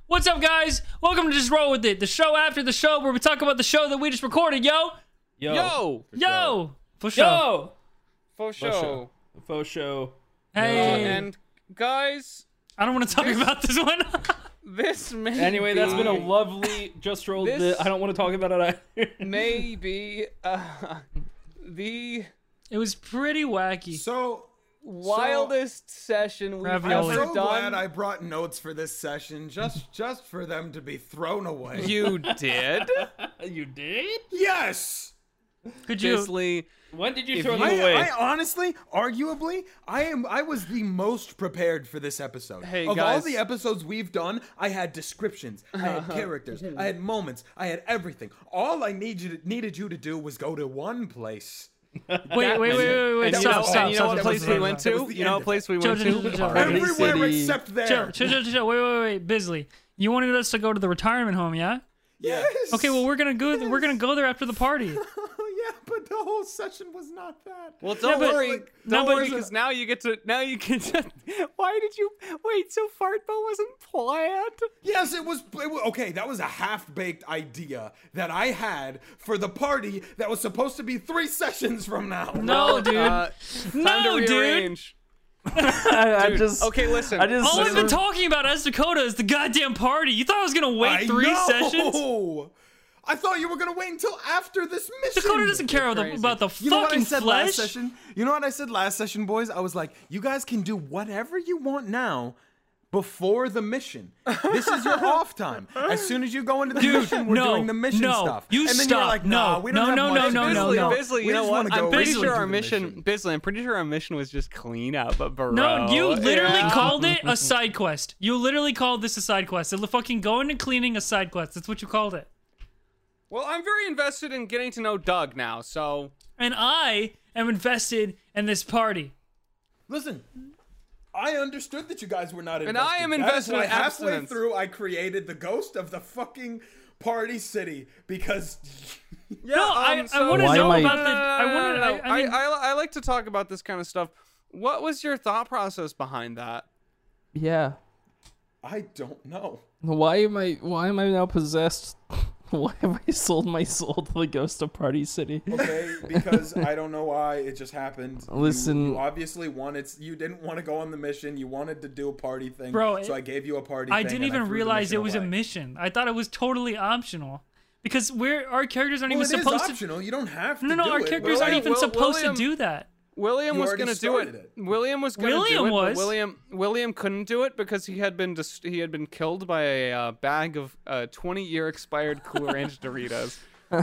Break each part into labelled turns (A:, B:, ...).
A: What's up, guys? Welcome to Just Roll With It, the show after the show where we talk about the show that we just recorded, yo!
B: Yo!
A: For show.
B: For show.
C: For show.
A: Hey.
B: And guys,
A: I don't want to talk about this one.
B: this may
C: Anyway,
B: be,
C: that's been a lovely Just Rolled
B: This-
C: I don't want to talk about it either.
B: maybe the
A: It was pretty wacky.
D: So
B: wildest session we've
A: Ravioli.
D: I'm
B: ever
D: so
B: done.
D: glad I brought notes for this session, just for them to be thrown away.
B: You did?
C: You did?
D: Yes.
A: Could you?
B: Seriously,
C: When did you
B: If
C: throw
B: you-
C: them away?
D: I honestly, arguably, I was the most prepared for this episode.
B: Hey,
D: of all
B: guys.
D: the episodes we've done, I had descriptions, I had characters, I had moments, I had everything. All I needed you to do was go to one place.
A: Wait.
B: and
A: Stop.
B: and you know what place we went
D: That was
B: to?
D: the
B: You know
D: end
B: what
D: of
B: place we
A: Chill,
B: went
A: chill,
B: to?
A: chill, chill.
C: Party
D: Everywhere
C: City.
D: except there.
A: Chill. Wait. Bisley. You wanted us to go to the retirement home, yeah?
D: Yes.
A: Okay, well we're gonna go there after the party.
D: Yeah, but the whole session was not that.
B: Well, don't
A: but-
B: worry.
D: like,
A: no,
B: Don't
A: but-
B: worry, because now you get to. Why did you wait? So Fartbo wasn't planned.
D: Yes, it was okay. That was a half-baked idea that I had for the party that was supposed to be 3 sessions from now.
A: No, dude.
B: Time
A: No,
B: to
A: dude.
B: rearrange.
C: I just.
B: Okay, listen.
C: I just.
A: All we've been talking about as Dakota is the goddamn party. You thought I was gonna wait
D: I
A: 3
D: know.
A: sessions?
D: I thought you were gonna wait until after this mission.
A: Dakota doesn't care
B: crazy.
A: about the
D: You know what I
A: fucking
D: said
A: flesh.
D: last session? You know what I said last session, boys? I was like, you guys can do whatever you want now before the mission. This is your off time. As soon as you go into the mission, we're doing the mission stuff.
A: You
D: and then
A: stop.
D: you're like, nah,
A: No,
D: we don't
A: no,
D: have
A: no,
D: much
A: no,
D: to
A: no,
D: do.
A: no.
B: Bisley,
D: We
B: you know
D: just
B: what?
D: wanna go
B: I'm pretty
D: right
B: sure
D: into
B: our
D: the
B: mission, Bisley, I'm pretty sure our mission was just clean up, bro.
A: No, you literally
B: Yeah.
A: called it a side quest. You literally called this a side quest. So fucking going and cleaning a side quest. That's what you called it.
B: Well, I'm very invested in getting to know Doug now, so.
A: And I am invested in this party.
D: Listen, I understood that you guys were not invested.
B: And I am
D: That is
B: invested
D: why
B: in
D: halfway
B: abstinence.
D: through, I created the ghost of the fucking Party City because
B: Yeah,
A: No, I want to
C: Why
A: know
C: am I-
A: about the. I mean,
B: I like to talk about this kind of stuff. What was your thought process behind that?
C: Yeah.
D: I don't know.
C: Why am I now possessed? Why have I sold my soul to the ghost of Party City?
D: Okay, because I don't know why it just happened.
C: Listen.
D: you obviously you didn't want to go on the mission. You wanted to do a party thing,
A: Bro,
D: so I gave you a party.
A: I
D: thing
A: didn't
D: and
A: even
D: threw the
A: realize it
D: mission
A: was a
D: away.
A: mission. I thought it was totally optional. Because our characters aren't
D: Well,
A: even
D: it is
A: supposed to.
D: optional. You don't have to.
A: No,
D: do
A: our
D: it,
A: characters
D: but
A: aren't even supposed
B: William-
A: to do that.
B: William
D: You
B: was
D: already
B: gonna do it.
D: started it.
B: William was gonna
A: William
B: do it,
A: was.
B: but William couldn't do it because he had been killed by a bag of 20-year expired Cool Ranch Doritos.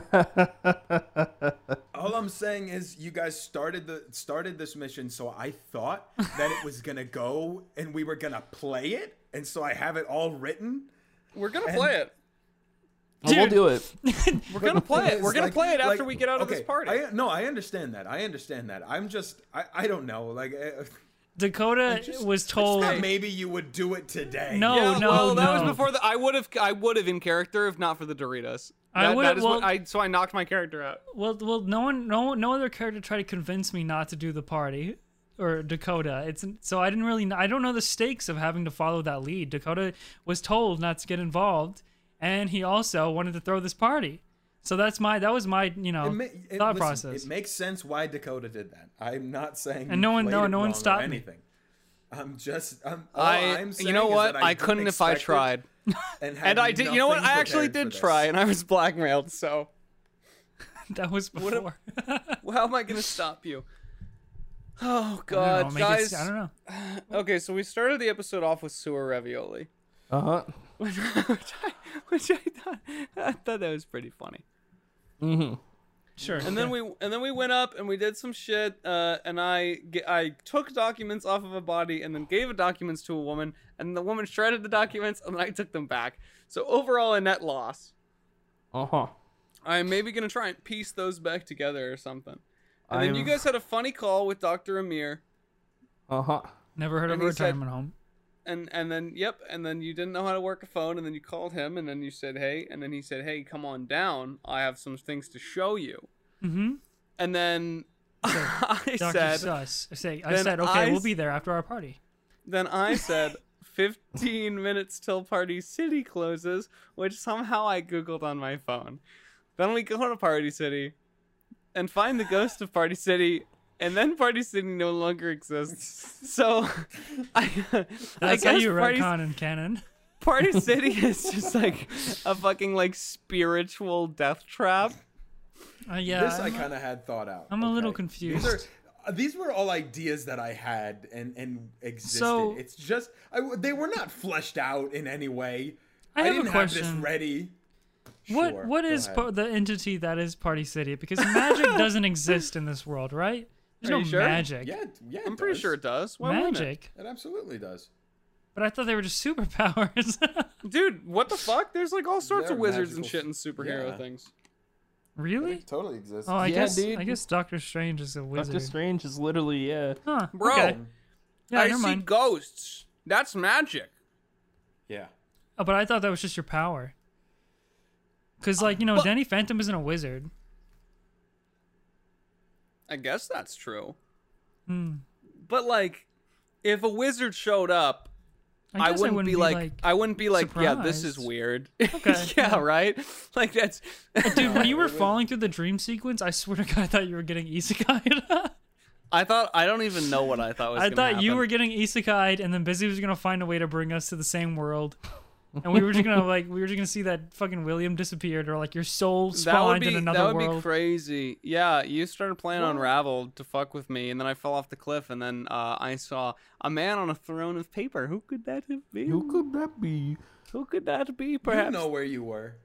D: All I'm saying is, you guys started this mission, so I thought that it was gonna go and we were gonna play it, and so I have it all written.
B: We're gonna play it.
C: We'll do it.
B: We're gonna play it. We're gonna
D: Like-
B: play it after
D: like-
B: we get out of this
D: okay,
B: party.
D: I understand that. I'm just, I don't know. Like,
A: Dakota was
D: I
A: told.
D: thought maybe you would do it today.
A: No,
B: yeah,
A: no,
B: well, that
A: no.
B: was before I would have in character if not for the Doritos.
A: I
B: That-
A: would've-
B: that is what
A: well-
B: so I knocked my character out.
A: Well, no other character tried to convince me not to do the party, or Dakota. So I didn't really. I don't know the stakes of having to follow that lead. Dakota was told not to get involved, and he also wanted to throw this party. So that was my thought process.
D: It makes sense why Dakota did that. I'm not saying.
A: And no one-
D: you
A: no
D: played it
A: one
D: wrong or
A: stopped me.
D: anything. I'm just. I'm saying
B: You know
D: is
B: what?
D: that
B: I
D: didn't
B: couldn't if I
D: expect it
B: tried.
D: And,
B: And I did. You know what? I actually did try, and
D: I
B: I was blackmailed. So
A: That was before.
B: well, how am I gonna stop you? Oh
A: I don't know,
B: God,
A: make it-
B: guys.
A: I don't know.
B: Okay, so we started the episode off with sewer ravioli,
C: Uh-huh.
B: which I thought that was pretty funny.
C: Mm-hmm.
A: Sure.
B: And then we went up and we did some shit. And I took documents off of a body and then gave documents to a woman, and the woman shredded the documents and then I took them back. So overall, a net loss.
C: Uh-huh.
B: I'm maybe gonna try and piece those back together or something. And then you guys had a funny call with Dr. Amir.
C: Uh-huh.
A: Never heard of
B: and
A: a
B: he said-
A: retirement home.
B: And then and then you didn't know how to work a phone, and then you called him, and then you said hey, and then he said hey, come on down, I have some things to show you.
A: Mm-hmm.
B: And then I
A: Dr.
B: said
A: Sus. I
B: then
A: said, okay,
B: I
A: we'll
B: s-
A: be there after our party.
B: then I said 15 minutes till Party City closes, which somehow I Googled on my phone. Then we go to Party City and find the ghost of Party City, and then Party City no longer exists. So I
A: That's
B: guess
A: how you
B: Party,
A: retcon in canon.
B: Party City is just like a fucking like spiritual death trap.
A: Yeah.
D: This I kind of had thought out.
A: I'm a little
D: okay?
A: confused.
D: These were all ideas that I had and existed.
A: So-
D: It's just they were not fleshed out in any way.
A: I have
D: didn't
A: a
D: have this
A: question.
D: ready.
A: What
D: Sure,
A: what
D: go
A: is
D: ahead.
A: the entity that is Party City? Because magic doesn't exist in this world, right? There's
B: Are
A: no
B: you sure?
A: magic.
D: Yeah,
B: I'm pretty sure it does. Why wouldn't it?
A: Magic.
D: It absolutely does.
A: But I thought they were just superpowers.
B: Dude, what the fuck? There's like all sorts
D: They're
B: of wizards and
D: magical
B: shit and superhero
D: yeah.
B: things.
A: Really?
D: It totally exists.
A: Oh, I
C: Yeah,
A: guess
C: dude.
A: I guess Doctor Strange is a wizard.
C: Doctor Strange is literally
A: Huh.
B: Bro,
A: Okay. Yeah,
B: I
A: never
B: see
A: mind.
B: ghosts. That's magic.
D: Yeah.
A: Oh, but I thought that was just your power. Cause like you know,
B: but-
A: Danny Phantom isn't a wizard.
B: I guess that's true.
A: Hmm.
B: But like, if a wizard showed up, I
A: guess
B: wouldn't be like, I wouldn't be like, yeah, this is
A: surprised.
B: weird.
A: Okay,
B: yeah,
A: yeah.
B: right. Like that's.
A: Dude, when you were falling through the dream sequence, I swear to God, I thought you were getting isekai'd.
B: I don't even know what I thought was.
A: I
B: gonna
A: thought you
B: happen.
A: were getting isekai'd, and then Busy was gonna find a way to bring us to the same world, and we were just gonna see that fucking William disappeared, or like your soul
B: That would
A: spawned
B: be
A: in another
B: that would
A: world.
B: be crazy. Yeah, you started playing Unravel to fuck with me, and then I fell off the cliff, and then I saw a man on a throne of paper. Who could that have been?
C: Who could that be?
B: Who could that be? Perhaps
D: You know where you were.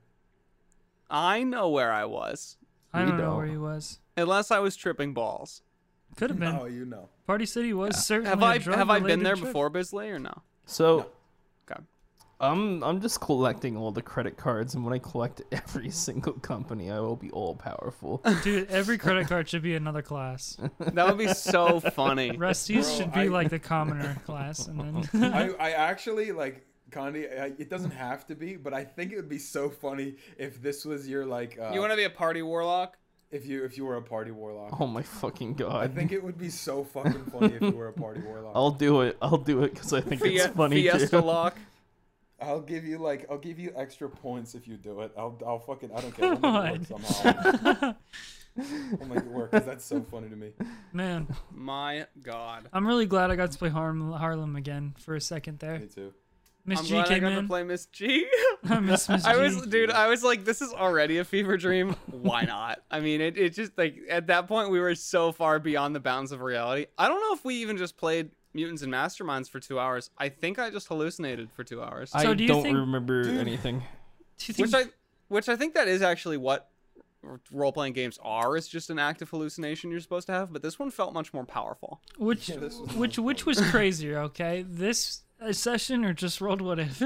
B: I know where I was,
A: I don't know
C: don't.
A: where he was.
B: unless I was tripping balls.
A: Could have been.
D: Oh, you know.
A: Party City was certainly
B: Have
A: a
B: I been
A: drug-related
B: there
A: trip.
B: before, Bisley, or no?
C: So
B: Okay.
C: I'm just collecting all the credit cards, and when I collect every single company, I will be all powerful.
A: Dude, every credit card should be another class.
B: That would be so funny.
A: Rusty's
D: Bro,
A: should be
D: I-
A: like the commoner class, and then
D: I actually like Condi. It doesn't have to be, but I think it would be so funny if this was your like.
B: You want to be a party warlock?
D: if you were a party warlock.
C: Oh my fucking
D: I
C: god!
D: think it would be so fucking funny if you were a party warlock.
C: I'll do it because I think it's funny
B: Fiesta
C: too.
B: lock.
D: I'll give you extra points if you do it. I'll fucking I don't care. I'll make it work
A: God.
D: somehow. I'll make it work because that's so funny to me.
A: man,
B: My God.
A: I'm really glad I got to play Harlem again for a second there.
D: Me too.
A: Miss
B: I'm
A: G
B: glad I
A: came
B: got to
A: in.
B: play Miss G.
A: I miss Miss G.
B: I was like, this is already a fever dream. Why not? I mean, it just like at that point we were so far beyond the bounds of reality. I don't know if we even just played Mutants and Masterminds for 2 hours. I think I just hallucinated for 2 hours.
A: So
C: I
A: do you
C: don't
A: think-
C: remember anything.
A: Do you think-
B: Which I think that is actually what role-playing games are. Is just an active hallucination you're supposed to have. But this one felt much more powerful.
A: which
D: Yeah, this was
A: which was crazier? Okay, this session or just rolled what if?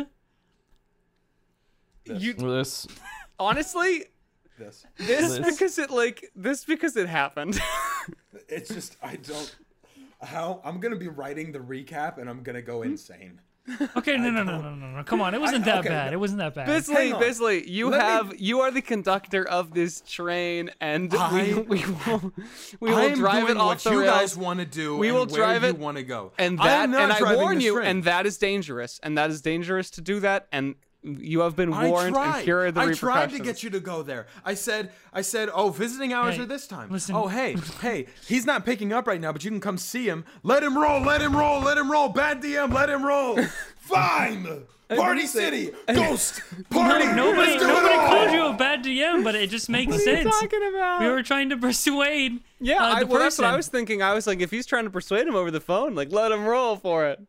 B: You
C: This
B: honestly,
D: This.
B: this
C: This.
B: because it happened.
D: It's just I don't. How I'm gonna be writing the recap and I'm gonna go insane.
A: Okay, no. Come on, it wasn't that
D: okay,
A: bad.
D: no.
A: It wasn't that bad.
B: Bisley,
D: on.
B: Bisley, you are the conductor of this train, and we will drive it off
D: what
B: the
D: you
B: rails.
D: guys want to do.
B: We
D: and
B: will
D: where
B: drive
D: you
B: it,
D: want to go.
B: And
D: I am
B: that,
D: not
B: and I
D: driving
B: warn
D: this
B: you,
D: train.
B: and that is dangerous, and that is dangerous to do that, and you have been warned, and here are the
D: I
B: repercussions.
D: tried to get you to go there. I said, oh, visiting hours
A: Hey,
D: are this time.
A: listen.
D: Oh, hey, he's not picking up right now, but you can come see him. Let him roll. Bad DM, let him roll. Fine. Party City, Ghost, Party.
A: Nobody
D: Let's do it all.
A: called you a bad DM, but it just makes sense.
B: about?
A: We were trying to persuade.
B: Yeah,
A: the
B: well, that's what I
A: person.
B: was thinking. I was like, if he's trying to persuade him over the phone, like, let him roll for it.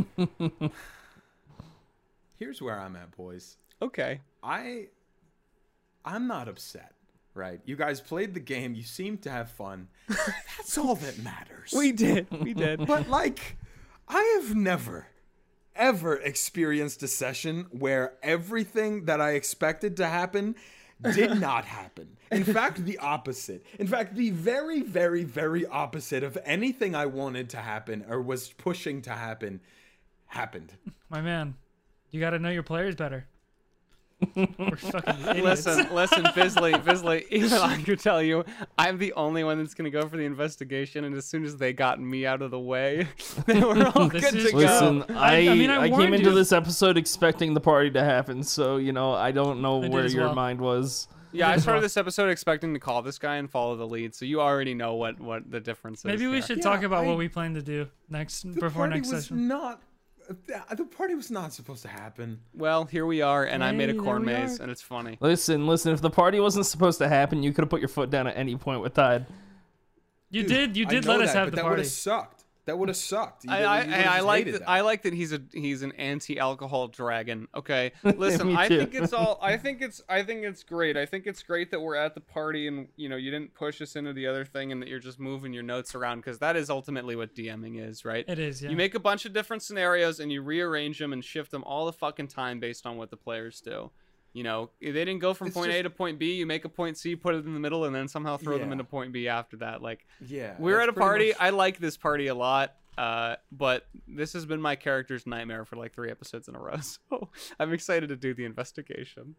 D: Here's where I'm at, boys.
B: Okay.
D: I'm not upset, right? You guys played the game. You seem to have fun. That's all that matters.
B: We did.
D: But like, I have never, ever experienced a session where everything that I expected to happen did not happen. In fact, the opposite. In fact, the very, very, very opposite of anything I wanted to happen or was pushing to happen happened.
A: My man, you got to know your players better. We're fucking idiots.
B: Listen, Bisley, even I could tell you, I'm the only one that's gonna go for the investigation, and as soon as they got me out of the way, they were all good to go.
C: Listen, I came
A: warned
C: into
A: you.
C: this episode expecting the party to happen, so, you know, I don't know
A: did
C: where
A: as
C: your
A: well.
C: mind was.
B: Yeah, I
A: as
B: started
A: well.
B: this episode expecting to call this guy and follow the lead, so you already know what the difference is.
A: Maybe we
B: here.
A: should
D: Yeah,
A: talk about
D: I-
A: what we plan to do before
D: party
A: next
D: was
A: session.
D: not. The party was not supposed to happen.
B: Well, here we are, and I made a
A: Hey,
B: corn
A: there we
B: maze,
A: are.
B: and it's funny.
C: Listen, if the party wasn't supposed to happen, you could have put your foot down at any point with Tide.
A: You
D: Dude,
A: did
D: I
A: let
D: know
A: us
D: that,
A: have
D: but
A: the
D: that would
A: party.
D: have sucked. That would have sucked. You
B: I
D: would've just
B: like
D: hated
B: that. I like that he's an anti-alcohol dragon. Okay, listen,
C: Me
B: I
C: too.
B: think it's all. I think it's great. I think it's great that we're at the party and you didn't push us into the other thing and that you're just moving your notes around because that is ultimately what DMing is, right?
A: It is, yeah.
B: You make a bunch of different scenarios and you rearrange them and shift them all the fucking time based on what the players do. If they didn't go from
D: It's
B: point A
D: just-
B: to point B, you make a point C, put it in the middle, and then somehow throw them
D: Yeah.
B: into point B after that. Like,
D: Yeah.
B: we're
D: it's
B: at a
D: pretty
B: party.
D: much-
B: I like this party a lot, but this has been my character's nightmare for like 3 episodes in a row. So I'm excited to do the investigation.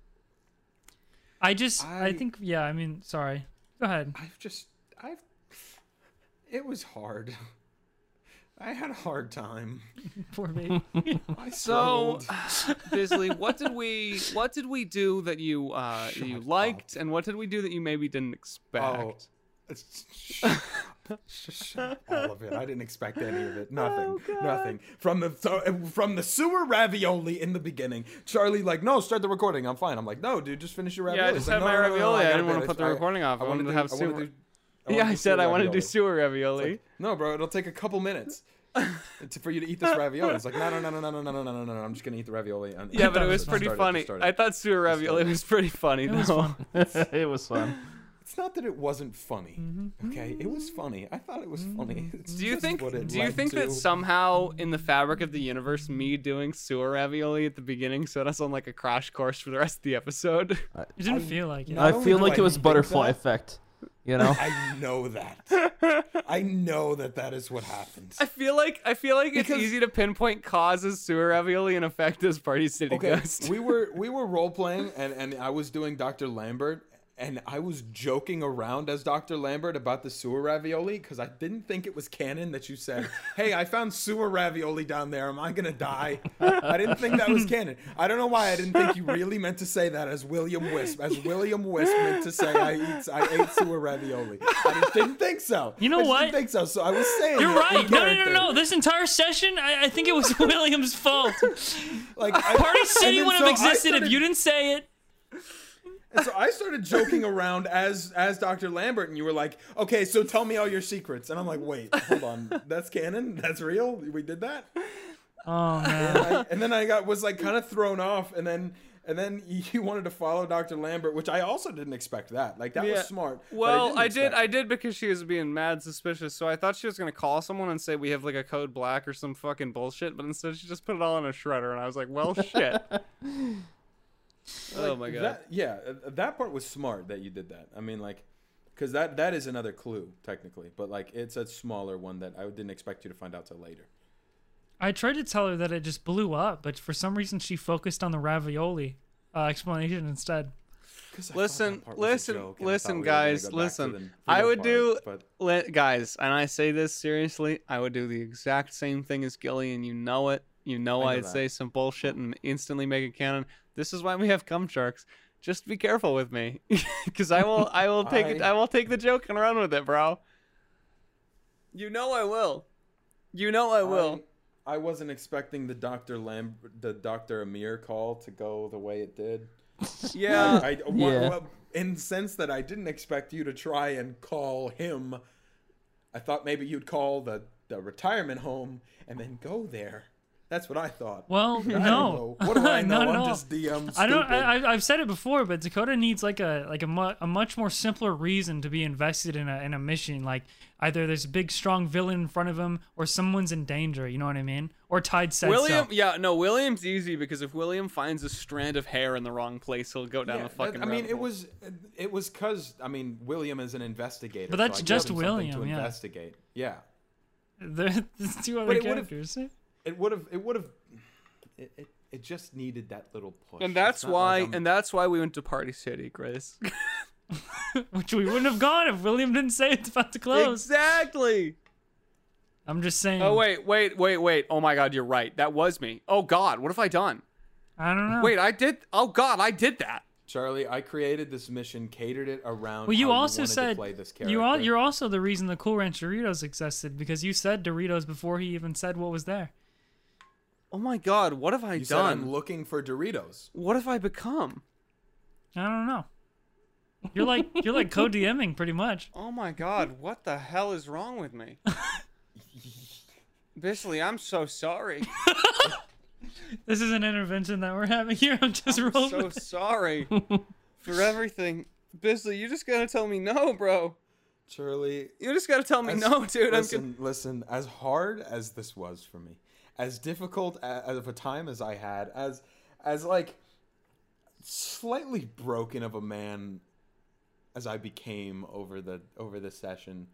A: I
D: I-
A: think, yeah, I mean, sorry. Go ahead.
D: It was hard. I had a hard time.
A: Poor baby.
D: I
B: So,
D: struggled.
B: Bisley, what did we do that you liked, and what did we do that you maybe didn't expect?
D: Oh, shut up, all of it. I didn't expect any of it. Nothing. Nothing. From the sewer ravioli in the beginning, Charlie no, start the recording. I'm fine. I'm like, no, dude, just finish your ravioli.
B: Yeah, I
D: He's
B: just
D: like,
B: had my
D: no, no, no, no,
B: ravioli. I
D: gotta
B: didn't want to
D: finish.
B: put the recording off. I wanted to have sewer. Yeah, I said I wanted to do sewer ravioli.
D: No, bro, it'll take a couple minutes for you to eat this ravioli. It's like, no. I'm just gonna eat the ravioli. And
B: Yeah, but it was
D: Just
B: pretty
D: start it,
B: funny.
D: just start it.
B: I thought sewer ravioli was pretty funny.
A: It was
B: though.
A: fun.
C: It was fun.
D: It's not that it wasn't funny. Okay, it was funny. I thought it was funny. It's
B: Do you
D: just
B: think?
D: what it
B: Do you
D: led
B: think that
D: to.
B: somehow in the fabric of the universe, me doing sewer ravioli at the beginning set us on like a crash course for the rest of the episode?
A: It didn't feel like it.
D: Not
C: I
D: only
C: feel
D: do
C: like
D: I
C: it was
D: think
C: butterfly
D: that-
C: effect. You know?
D: I know that. I know that that is what happens.
B: I feel like it's
D: Because-
B: easy to pinpoint cause as sewer ravioli and effect as Party City
D: Okay,
B: Ghost.
D: we were role playing, and I was doing Dr. Lambert, and I was joking around as Dr. Lambert about the sewer ravioli because I didn't think it was canon that you said, "Hey, I found sewer ravioli down there. Am I gonna die?" I didn't think that was canon. I don't know why I didn't think you really meant to say that as William Wisp. As William Wisp meant to say, I ate sewer ravioli. I just didn't think so.
A: You know
D: I just
A: what?
D: Didn't think so. So I was saying.
A: You're
D: it in
A: right. No.
D: character.
A: This entire session, I think it was William's fault.
D: Like
A: Party City
D: and then
A: wouldn't have
D: so I
A: existed if
D: started-
A: you didn't say it.
D: And so I started joking around as Dr. Lambert, and you were like, "Okay, so tell me all your secrets." And I'm like, "Wait, hold on, that's canon? That's real? We did that?"
A: Oh man.
D: And then I was like kind of thrown off, and then you wanted to follow Dr. Lambert, which I also didn't expect that. Like that was smart. but
B: Well, I
D: didn't expect
B: did because she was being mad suspicious. So I thought she was gonna call someone and say we have like a code black or some fucking bullshit, but instead she just put it all in a shredder, and I was like, well, shit. Oh my god.
D: That part was smart that you did that. I mean, like, because that is another clue technically, but like it's a smaller one that I didn't expect you to find out till later.
A: I tried to tell her that it just blew up, but for some reason she focused on the ravioli explanation instead.
D: 'Cause I thought
B: Listen,
D: that part was a
B: listen,
D: joke, and I
B: listen,
D: thought we were gonna
B: guys,
D: go back to
B: listen.
D: the
B: I
D: real
B: would
D: part,
B: do,
D: but
B: guys, and I say this seriously, I would do the exact same thing as Gilly, and you know it. You know
D: I know
B: I'd
D: that.
B: say some bullshit and instantly make it canon. This is why we have cum sharks. Just be careful with me, because I will take it. I will take the joke and run with it, bro. You know I will. You know I will.
D: I wasn't expecting the Dr. Amir call to go the way it did.
B: Yeah.
C: Yeah.
D: In the sense that I didn't expect you to try and call him. I thought maybe you'd call the retirement home and then go there. That's what I thought.
A: Well,
D: I don't
A: no.
D: know. What do I know?
A: Not at
D: I'm
A: all.
D: just DM.
A: I don't.
D: stupid.
A: I've said it before, but Dakota needs like a much more simpler reason to be invested in a mission. Like either there's a big strong villain in front of him, or someone's in danger. You know what I mean? Or Tide said
B: William,
A: so.
B: yeah, no, William's easy because if William finds a strand of hair in the wrong place, he'll go down
D: Yeah,
B: the fucking
D: I mean,
B: rabbit hole.
D: it was because William is an investigator.
A: But that's
D: so I gave
A: just
D: him something
A: William,
D: to
A: yeah.
D: investigate. Yeah,
A: There's two other
D: But it would've-
A: characters.
D: it would have it just needed that little push.
B: And that's
D: It's not
B: why,
D: like I'm-
B: and that's why we went to Party City, Grace.
A: Which we wouldn't have gone if William didn't say it's about to close.
B: Exactly.
A: I'm just saying.
B: Oh wait. Oh my God, you're right. That was me. Oh God, what have I done?
A: I don't know.
B: Wait, I did. Oh God, I did that.
D: Charlie, I created this mission, catered it around.
A: Well, you
D: how
A: also
D: wanted to
A: said
D: play this character.
A: you're also the reason the Cool Ranch Doritos existed, because you said Doritos before he even said what was there.
B: Oh my God, what have I
D: You said I'm
B: done?
D: looking for Doritos.
B: What have I become?
A: I don't know. You're like co-DMing pretty much.
B: Oh my God, what the hell is wrong with me? Bisley, I'm so sorry.
A: This is an intervention that we're having here. I'm just
B: I'm
A: rolling.
B: so sorry for everything. Bisley, you just gotta tell me no, bro.
D: Charlie,
B: You just gotta tell me no, dude.
D: listen. As hard as this was for me, as difficult of a time as I had, as like slightly broken of a man as I became over the session,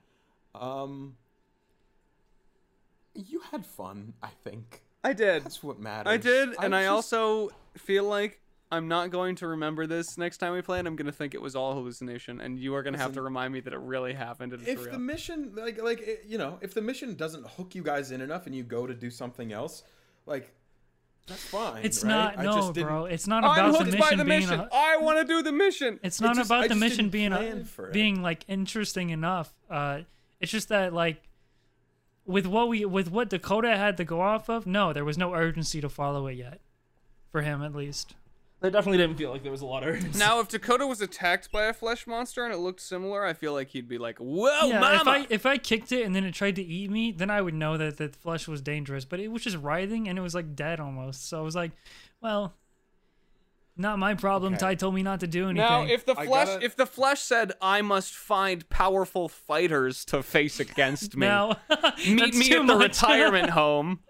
D: you had fun. I think
B: I did.
D: that's what matters.
B: I did, and I
D: just-
B: also feel like I'm not going to remember this next time we play, and I'm gonna think it was all hallucination, and you are gonna have to
D: Listen,
B: remind me that it really happened. And it's
D: if
B: real.
D: the mission if the mission doesn't hook you guys in enough and you go to do something else, like that's fine.
A: It's
D: right?
A: not
D: I
A: no,
D: just didn't-
A: bro. It's not
B: I'm
A: about the
B: hooked by
A: mission
B: the
A: being.
B: mission. I want to do the mission.
A: It's not
D: just-
A: about
D: I
A: the
D: just
A: mission
D: didn't plan for it.
A: being like interesting enough. It's just that like with what Dakota had to go off of, no, there was no urgency to follow it yet, for him at least.
C: I definitely didn't feel like there was a lot of urgency.
B: Now, if Dakota was attacked by a flesh monster and it looked similar, I feel like he'd be like, "Whoa,
A: Yeah,
B: mama!"
A: if I kicked it and then it tried to eat me, then I would know that the flesh was dangerous. But it was just writhing and it was like dead almost. So I was like, well, not my problem.
D: Okay.
A: Ty told me not to do anything.
B: Now, if the
D: I
B: flesh,
D: gotta-
B: if the flesh said, "I must find powerful fighters to face against me,"
A: now
B: meet
A: that's
B: me
A: too
B: at the
A: much.
B: retirement home.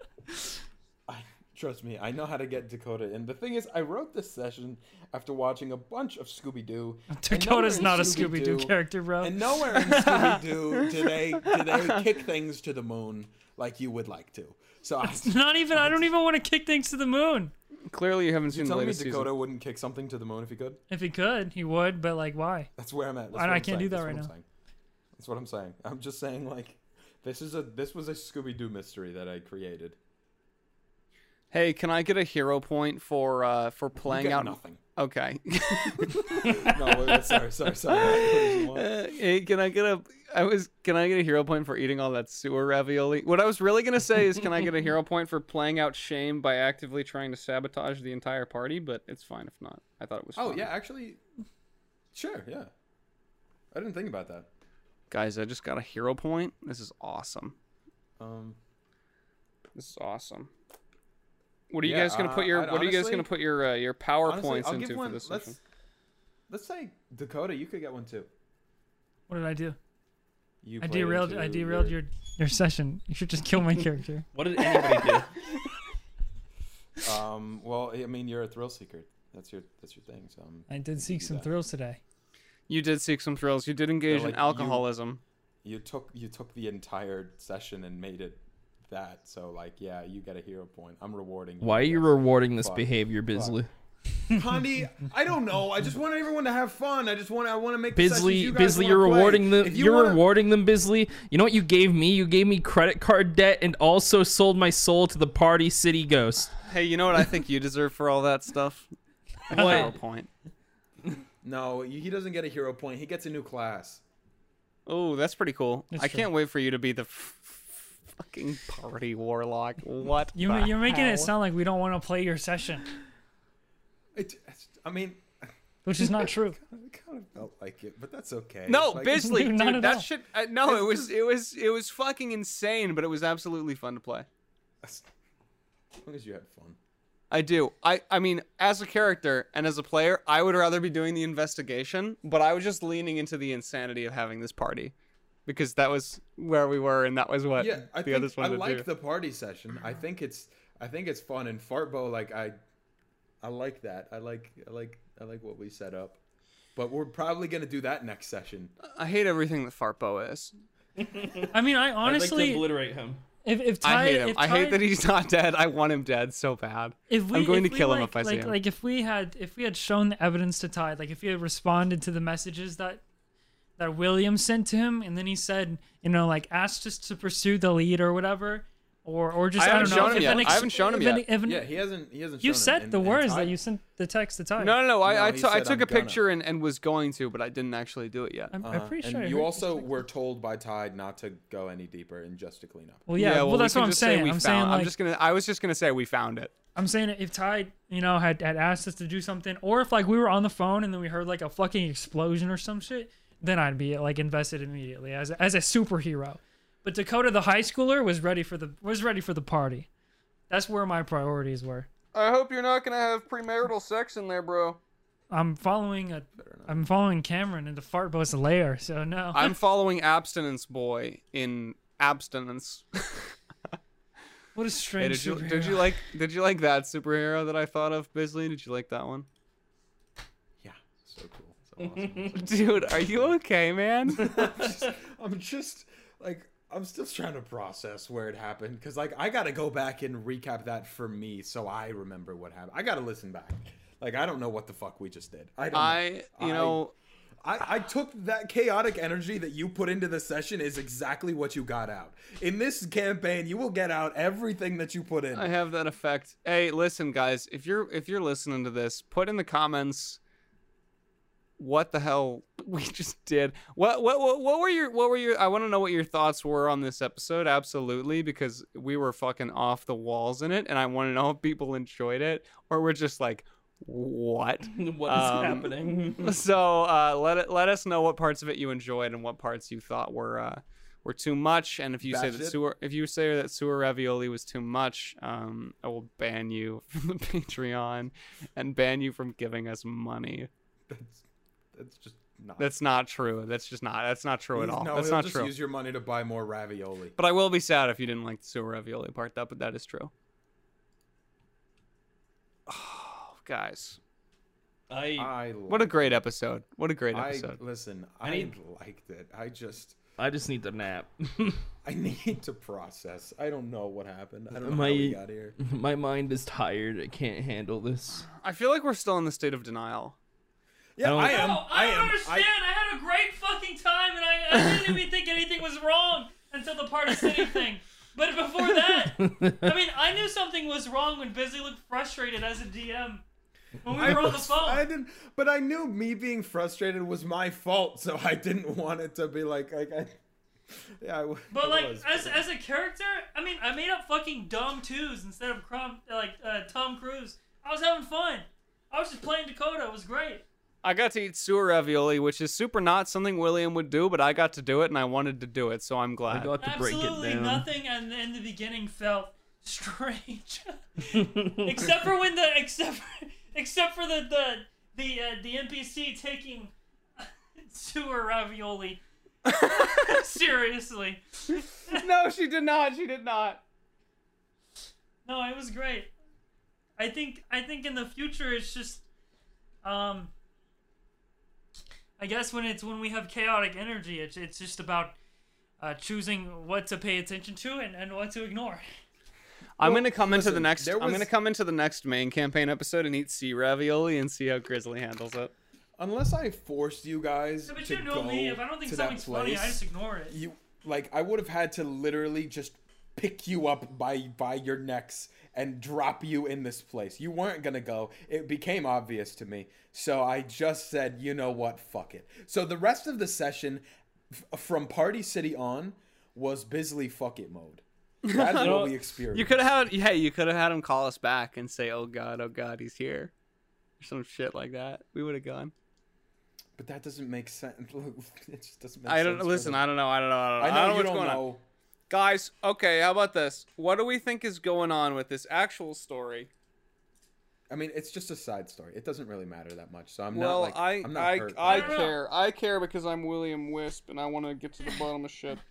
D: Trust me, I know how to get Dakota. And the thing is, I wrote this session after watching a bunch of Scooby-Doo. and
A: Dakota's
D: nowhere in
A: not a Scooby-Doo character, bro.
D: And nowhere in Scooby-Doo do they kick things to the moon like you would like to. So I,
A: Not even. I don't even want to kick things to the moon.
B: Clearly, you haven't seen the
D: tell me
B: latest
D: Dakota
B: season.
D: wouldn't kick something to the moon if he could?
A: If he could, he would. But like, why?
D: That's where I'm at. That's
A: I
D: what I'm
A: can't do
D: saying.
A: that
D: That's
A: right
D: what I'm
A: now.
D: saying. That's what I'm saying. I'm just saying, like, this was a Scooby-Doo mystery that I created.
B: Hey, can I get a hero point for
D: You
B: playing
D: get
B: out?
D: nothing.
B: Okay.
D: No, wait, sorry. What did you want?
B: Hey, can I get a hero point for eating all that sewer ravioli? What I was really gonna say is, can I get a hero point for playing out shame by actively trying to sabotage the entire party? But it's fine if not. I thought it was.
D: Oh
B: fun.
D: yeah, actually, sure, yeah. I didn't think about that.
B: Guys, I just got a hero point. This is awesome.
D: Um,
B: This is awesome. What are you
D: Yeah,
B: guys gonna put your
D: I'd
B: What are you guys
D: honestly-
B: gonna put your power
D: honestly,
B: points
D: I'll
B: into
D: give
B: for
D: one.
B: this session?
D: Let's say Dakota, you could get one too.
A: What did I do?
D: You
A: I
D: played
A: derailed.
D: into
A: I derailed your session. You should just kill my character.
C: What did anybody do?
D: Well, I mean, you're a thrill seeker. That's your thing. So
A: I did seek
D: do
A: some
D: that.
A: thrills today.
B: You did seek some thrills. You did engage
D: like,
B: in alcoholism.
D: you took the entire session and made it that. So like, yeah, you get a hero point. I'm rewarding you.
C: Why are you
D: Yes.
C: rewarding this
D: Fuck.
C: behavior, Bisley?
D: Condi, I don't know. I just want everyone to have fun. I want to make the sessions
C: Bisley,
D: you guys
C: Bisley,
D: wanna
C: you're
D: play.
C: rewarding them.
D: If
C: You're
D: wanna-
C: rewarding them, Bisley. You know what you gave me? You gave me credit card debt and also sold my soul to the Party City Ghost.
B: Hey, you know what I think you deserve for all that stuff? A
C: What?
B: hero point.
D: No, he doesn't get a hero point. He gets a new class.
B: Oh, that's pretty cool.
A: That's
B: I
A: true.
B: can't wait for you to be the fucking party warlock. What?
A: You're making
B: hell?
A: it sound like we don't want to play your session,
D: I mean,
A: which is not true.
D: it kind of felt like it, but that's okay.
B: No,
D: Like,
B: Bisley,
A: Not
B: dude,
A: at
B: that
A: all.
B: shit. No, it was fucking insane, but it was absolutely fun to play.
D: As long as you had fun.
B: I do. I mean, as a character and as a player, I would rather be doing the investigation, but I was just leaning into the insanity of having this party, because that was where we were, and that was what
D: Yeah, I
B: the others
D: think I
B: wanted to
D: like
B: do.
D: the party session. I think it's fun, and Fartbo, like I like that. I like what we set up. But we're probably gonna do that next session.
B: I hate everything that Fartbo is.
A: I mean, I
C: I'd like to
A: honestly,
C: obliterate him.
A: If
B: I
A: Ty,
B: hate him.
A: if
B: I hate
A: Ty-
B: that he's not dead. I want him dead so bad. I'm going to kill him if I see him.
A: Like if we had shown the evidence to Ty, like if he had responded to the messages that William sent to him, and then he said, like asked us to pursue the lead or whatever, or just I don't know.
B: I haven't shown him yet.
D: Yeah, he hasn't. You
A: You said the words that you sent the text to Ty.
B: No. I
D: he said,
B: took
D: "I'm
B: a picture and was going to, but I didn't actually do it yet.
A: I'm pretty sure.
D: And
A: I
D: you
A: heard
D: also
A: this text.
D: were told by Ty not to go any deeper and just to clean up.
A: Well, yeah. Well, that's
B: we
A: what
B: can
A: I'm
B: just say
A: saying.
B: we
A: I'm saying
B: found-
A: like
B: I was just gonna say we found it.
A: I'm saying if Ty, had asked us to do something, or if like we were on the phone and then we heard like a fucking explosion or some shit, then I'd be like invested immediately as a superhero. But Dakota, the high schooler, was ready for the party. That's where my priorities were.
B: I hope you're not gonna have premarital sex in there, bro.
A: I'm following Cameron into Fartbo's lair, so no.
B: I'm following Abstinence Boy in abstinence.
A: What a
B: Hey,
A: strange
B: did you like that superhero that I thought of, Bisley? Did you like that one?
D: Yeah, so cool. So awesome.
B: Dude, are you okay, man?
D: I'm just like I'm still trying to process where it happened because like I gotta go back and recap that for me so I remember what happened. I gotta listen back. Like I don't know what the fuck we just did. I took that chaotic energy that you put into the session is exactly what you got out. In this campaign, you will get out everything that you put in.
B: I have that effect. Hey, listen, guys, if you're listening to this, put in the comments what the hell we just did. What were your I want to know what your thoughts were on this episode. Absolutely, because we were fucking off the walls in it, and I want to know if people enjoyed it or we're just like, what
C: What is happening?
B: So let us know what parts of it you enjoyed and what parts you thought were too much. And if you say that sewer ravioli was too much, I will ban you from the Patreon and ban you from giving us money.
D: That's just not.
B: That's not true. That's not true at all.
D: No,
B: That's
D: he'll
B: not
D: just
B: true.
D: use your money to buy more ravioli.
B: But I will be sad if you didn't like the sewer ravioli part. But that is true. Oh, guys. What a great episode. What a great episode.
D: I liked it.
C: I just need to nap.
D: I need to process. I don't know what happened. I don't know how we got here.
C: My mind is tired. I can't handle this.
B: I feel like we're still in the state of denial.
D: Yeah, I am.
A: No, I don't understand. I had a great fucking time, and I didn't even think anything was wrong until the Party City thing. But before that, I mean, I knew something was wrong when Busy looked frustrated as a DM when we were on the phone.
D: But I knew me being frustrated was my fault, so I didn't want it to be like
A: But like, as a character, I mean, I made up fucking dumb twos instead of Tom Cruise. I was having fun. I was just playing Dakota. It was great.
B: I got to eat sewer ravioli, which is super not something William would do, but I got to do it and I wanted to do it, so I'm glad.
C: I got to break it down.
A: Absolutely nothing in the beginning felt strange, except for the NPC taking sewer ravioli seriously.
B: No, she did not. She did not.
A: No, it was great. I think in the future it's just I guess when we have chaotic energy, it's just about choosing what to pay attention to and what to ignore.
B: I'm gonna come into the next main campaign episode and eat sea ravioli and see how Grizzly handles it.
D: Unless I forced you guys
A: But
D: to
A: you know
D: go
A: me. If I don't think
D: to
A: something's
D: that
A: funny,
D: place,
A: I just ignore it.
D: I would have had to literally just pick you up by your necks and drop you in this place. You weren't gonna go. It became obvious to me. So I just said, you know what, fuck it. So the rest of the session from Party City on was Bisley fuck it mode. That's what we experienced.
B: You could have had him call us back and say, oh god, he's here. Or some shit like that. We would have gone.
D: But that doesn't make sense. It just doesn't make
B: I
D: sense.
B: I don't know. I don't know what's going on. Guys, okay, how about this? What do we think is going on with this actual story?
D: I mean, it's just a side story. It doesn't really matter that much. So I'm
B: well,
D: not like I'm not hurt.
B: I care. I care because I'm William Wisp and I want to get to the bottom of shit.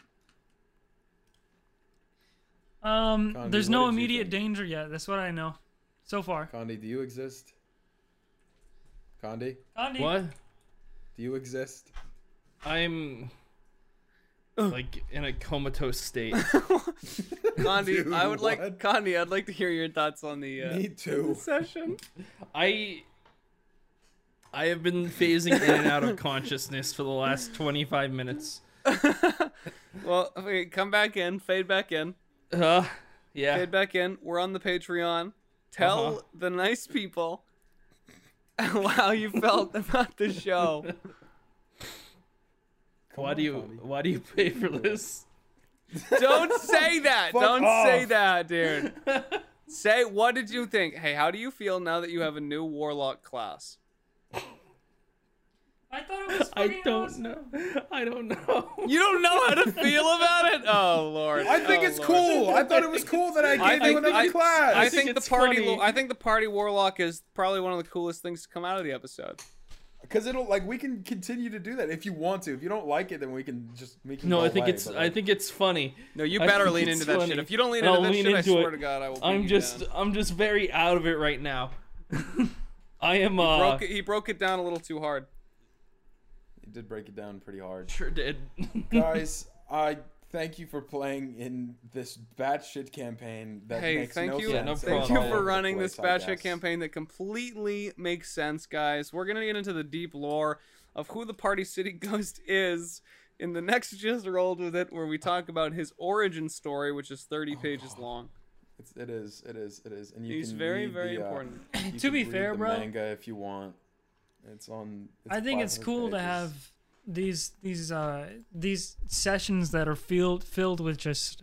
D: Condi,
A: There's
D: what
A: no
D: did you
A: immediate
D: think?
A: danger yet. That's what I know so far.
D: Condi, do you exist? Condi,
A: Condi.
C: What?
D: do you exist?
C: I'm like in a comatose state.
B: Gandhi,
D: Dude, what?
B: Gandhi, I'd like to hear your thoughts on the
D: Me too.
B: session.
C: I have been phasing in and out of consciousness for the last 25 minutes.
B: Well, wait, come back in, fade back in,
C: Yeah.
B: fade back in. We're on the Patreon. Tell the nice people how you felt about the show.
C: Why do you pay for this?
B: Don't say that.
D: Fuck
B: Don't
D: off.
B: say that, dude. Say, what did you think? Hey, how do you feel now that you have a new warlock class?
A: I thought it was
C: I
A: fucking
C: don't
A: awesome.
C: know. I don't know.
B: You don't know how to feel about it? Oh, Lord.
D: I think
B: Oh,
D: it's
B: Lord.
D: cool. I thought it was cool that I gave you another class.
B: I
C: think
B: think the
C: it's
B: party.
C: funny.
B: I think the party warlock is probably one of the coolest things to come out of the episode.
D: Because it'll we can continue to do that if you want to. If you don't like it, then we can
C: No,
D: go
C: I think
D: away,
C: it's
D: but,
C: I think it's funny.
B: No, you
C: I
B: better
C: think
B: lean
C: it's
B: into that
C: funny.
B: shit. If you don't lean
C: I'll
B: into that
C: lean
B: shit, I
C: into
B: swear
C: it.
B: to God, I will.
C: I'm
B: beat you
C: just
B: down.
C: I'm just very out of it right now. I am
B: He broke it down a little too hard.
D: you did break it down pretty hard.
C: sure did.
D: Guys, I thank you for playing in this batshit campaign that
B: Hey,
D: makes
B: thank
D: no
B: you.
D: sense.
C: Yeah, no
D: It's
C: problem.
B: Thank you
D: all
B: for
D: over the
B: running
D: place,
B: this
D: I
B: batshit
D: guess.
B: campaign that completely makes sense, guys. We're gonna get into the deep lore of who the Party City Ghost is in the next Just Rolled With It, where we talk about his origin story, which is 30 pages long.
D: It is, and you
B: He's
D: can
B: very,
D: read
B: very
D: the,
B: important.
D: you
A: To
D: can
A: be
D: read
A: fair,
D: the
A: bro,
D: manga if you want. It's on.
A: I think it's
D: 500
A: cool to
D: pages.
A: have these sessions that are filled with just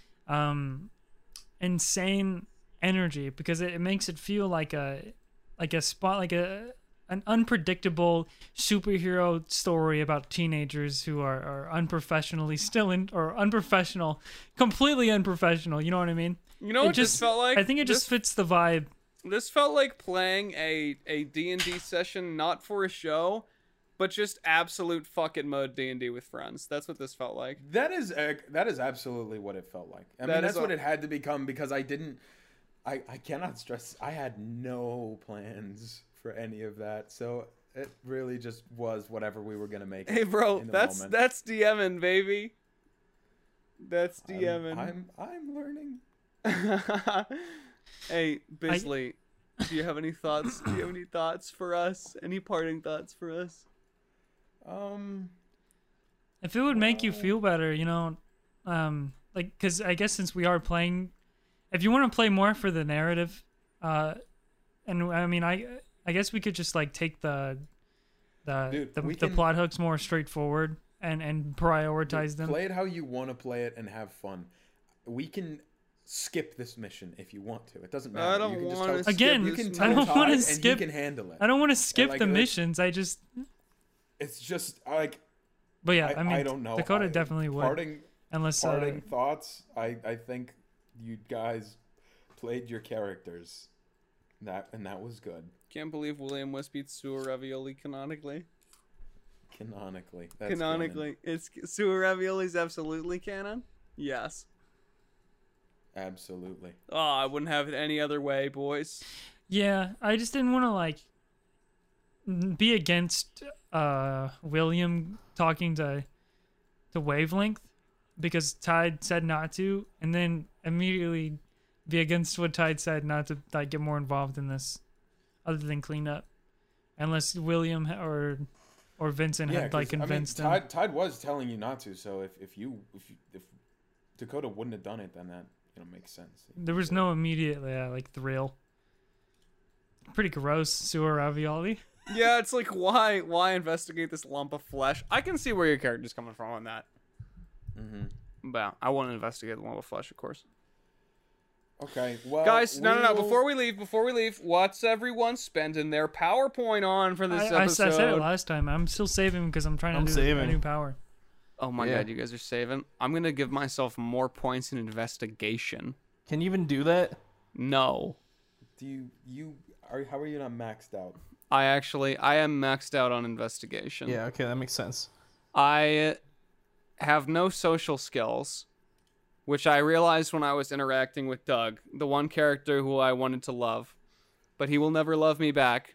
A: insane energy, because it makes it feel like an unpredictable superhero story about teenagers who are unprofessionally completely unprofessional. You know what I mean?
B: You know
A: It
B: what this felt like?
A: I think it just fits the vibe.
B: This felt like playing a D&D session, not for a show, but just absolute fucking mode D&D with friends. That's what this felt like.
D: That is absolutely what it felt like. I mean,
B: That
D: that's
B: is
D: what it had to become, because I cannot stress. I had no plans for any of that, so it really just was whatever we were gonna make.
B: Hey, bro,
D: in the
B: that's
D: moment.
B: DMing, baby. That's DMing.
D: I'm learning.
B: Hey, Bisley, do you have any thoughts? Do you have any thoughts for us? Any parting thoughts for us?
A: If it would make you feel better, because I guess since we are playing, if you want to play more for the narrative, and I mean, I guess we could just take the plot hooks more straightforward and prioritize them.
D: Play it how you want to play it and have fun. We can skip this mission if you want to. It doesn't matter.
B: I don't
D: You can just
B: wanna
D: tell-
B: skip
A: Again,
D: you can
B: this
D: tell
A: I don't
D: Todd
A: wanna
D: and
A: skip-
D: he can handle it.
A: I don't want to skip
D: like,
A: the
D: like-
A: missions.
D: It's just like
A: But yeah, I mean,
D: I don't know.
A: Dakota definitely would.
D: Parting
A: Unless
D: thoughts. I think you guys played your characters. That was good.
B: Can't believe William West beats Sewer Ravioli canonically.
D: Canonically. That's
B: Canonically. It's Sewer Ravioli's absolutely canon? Yes.
D: canon. Absolutely.
B: Oh, I wouldn't have it any other way, boys.
A: yeah, I just didn't want to be against William talking to Wavelength because Tide said not to, and then immediately be against what Tide said, not to get more involved in this, other than clean up, unless William or Vincent had
D: 'cause,
A: convinced
D: I mean,
A: him.
D: Tide was telling you not to. So if Dakota wouldn't have done it, then that makes sense.
A: There was no immediate thrill. Pretty gross sewer ravioli.
B: Yeah, it's like, why investigate this lump of flesh? I can see where your character's coming from on that.
D: Mm-hmm.
B: But I want to investigate the lump of flesh, of course.
D: Okay, well,
B: Guys, no.
D: we'll-
B: Before we leave, what's everyone spending their PowerPoint on for this
A: I
B: episode?
A: said it last time. I'm still saving because I'm trying to do a
C: saving.
A: new power.
B: Oh my
C: Yeah.
B: god, you guys are saving. I'm gonna give myself more points in investigation.
C: Can you even do that?
B: No.
D: How are you not maxed out?
B: I am maxed out on investigation.
C: Yeah, okay, that makes sense.
B: I have no social skills, which I realized when I was interacting with Doug, the one character who I wanted to love, but he will never love me back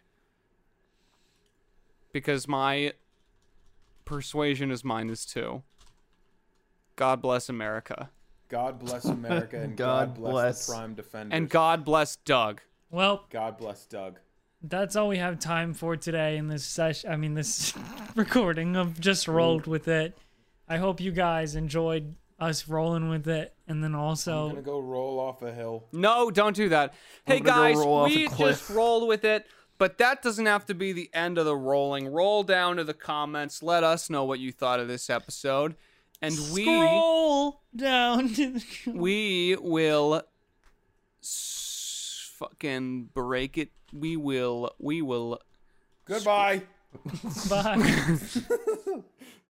B: because my persuasion is -2. God bless America.
D: God bless America and God bless the Prime Defenders.
B: And God bless Doug.
A: Well,
D: God bless Doug.
A: that's all we have time for today in this session. I mean, this recording of Just Rolled With It. I hope you guys enjoyed us rolling with it, and then also
D: I'm gonna go roll off a hill.
B: No, don't do that. Hey
C: gonna go
B: guys,
C: roll off a
B: we
C: cliff.
B: just rolled with it, but that doesn't have to be the end of the rolling. Roll down to the comments. Let us know what you thought of this episode, and
A: scroll down to the
B: we will fucking break it. We will.
D: Goodbye.
A: bye.